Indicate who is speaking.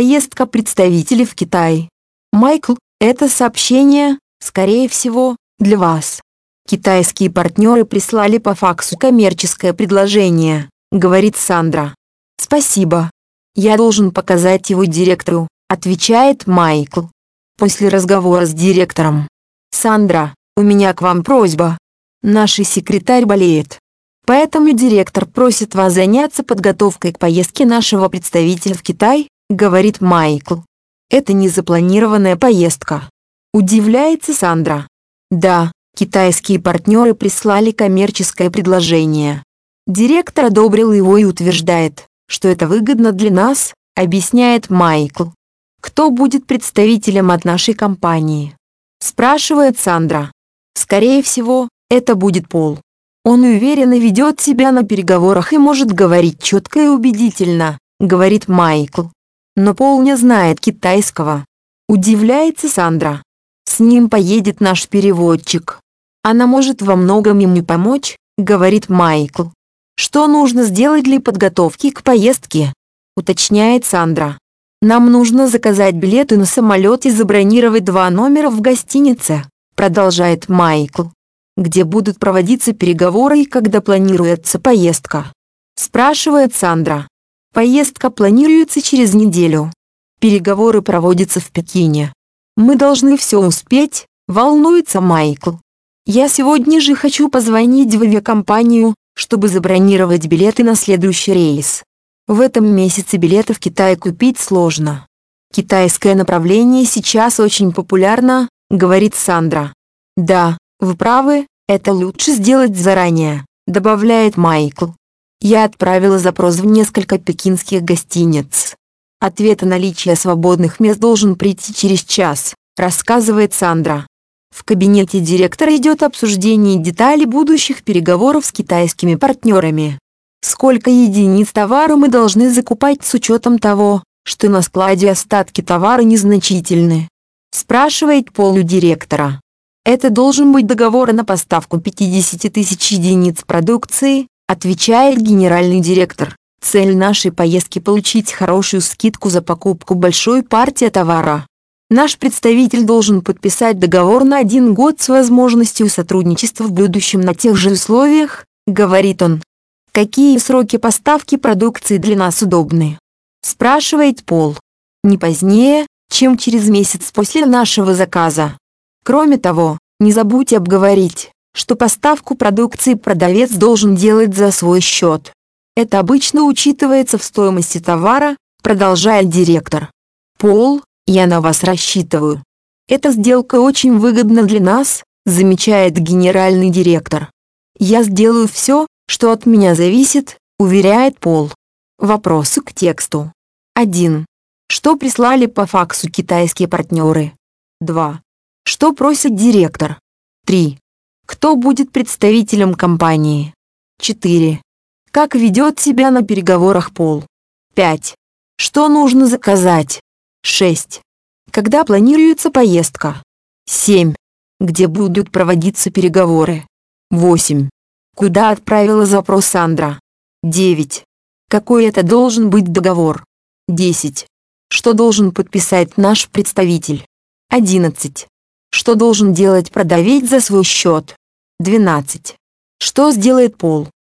Speaker 1: Поездка представителей в Китай. Майкл, это сообщение, скорее всего, для вас. Китайские партнеры прислали по факсу коммерческое предложение, говорит Сандра. Спасибо. Я должен показать его директору, отвечает Майкл. После разговора с директором. Сандра, у меня к вам просьба. Наш секретарь болеет. Поэтому директор просит вас заняться подготовкой к поездке нашего представителя в Китай, говорит Майкл. Это незапланированная поездка. Удивляется Сандра. Да, китайские партнеры прислали коммерческое предложение. Директор одобрил его и утверждает, что это выгодно для нас, объясняет Майкл. Кто будет представителем от нашей компании? Спрашивает Сандра. Скорее всего, это будет Пол. Он уверенно ведет себя на переговорах и может говорить четко и убедительно, говорит Майкл. Но Пол не знает китайского. Удивляется Сандра. С ним поедет наш переводчик. Она может во многом ему помочь, говорит Майкл. Что нужно сделать для подготовки к поездке? Уточняет Сандра. Нам нужно заказать билеты на самолет и забронировать 2 номера в гостинице, продолжает Майкл. Где будут проводиться переговоры и когда планируется поездка? Спрашивает Сандра. Поездка планируется через неделю. Переговоры проводятся в Пекине. Мы должны все успеть, волнуется Майкл. Я сегодня же хочу позвонить в авиакомпанию, чтобы забронировать билеты на следующий рейс. В этом месяце билеты в Китай купить сложно. Китайское направление сейчас очень популярно, говорит Сандра. Да, вы правы, это лучше сделать заранее, добавляет Майкл. Я отправила запрос в несколько пекинских гостиниц. Ответ о наличии свободных мест должен прийти через час, рассказывает Сандра. В кабинете директора идет обсуждение деталей будущих переговоров с китайскими партнерами. Сколько единиц товара мы должны закупать с учетом того, что на складе остатки товара незначительны? Спрашивает Пол у директора. Это должен быть договор на поставку 50 тысяч единиц продукции, отвечает генеральный директор. Цель нашей поездки – получить хорошую скидку за покупку большой партии товара. Наш представитель должен подписать договор на 1 год с возможностью сотрудничества в будущем на тех же условиях, говорит он. Какие сроки поставки продукции для нас удобны? Спрашивает Пол. Не позднее, чем через месяц после нашего заказа. Кроме того, не забудьте обговорить, что поставку продукции продавец должен делать за свой счет. Это обычно учитывается в стоимости товара, продолжает директор. Пол, я на вас рассчитываю. Эта сделка очень выгодна для нас, замечает генеральный директор. Я сделаю все, что от меня зависит, уверяет Пол. Вопросы к тексту. 1. Что прислали по факсу китайские партнеры? 2. Что просит директор? 3. Кто будет представителем компании? 4. Как ведет себя на переговорах Пол? 5. Что нужно заказать? 6. Когда планируется поездка? 7. Где будут проводиться переговоры? 8. Куда отправила запрос Сандра? 9. Какой это должен быть договор? 10. Что должен подписать наш представитель? 11. Что должен делать продавец за свой счет? 12. Что сделает Пол?